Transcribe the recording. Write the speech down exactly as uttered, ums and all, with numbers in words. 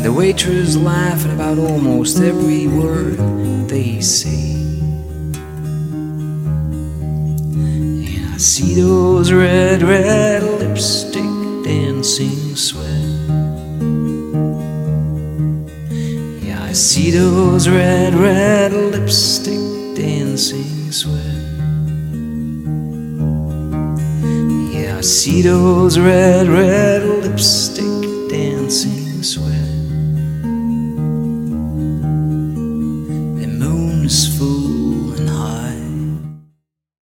the waitress laughing about almost every word they say. And I see those red, red lipstick dancing sweat. Yeah, I see those red, red lipstick dancing sweat. Yeah, I see those red, red lipstick dancing sweat.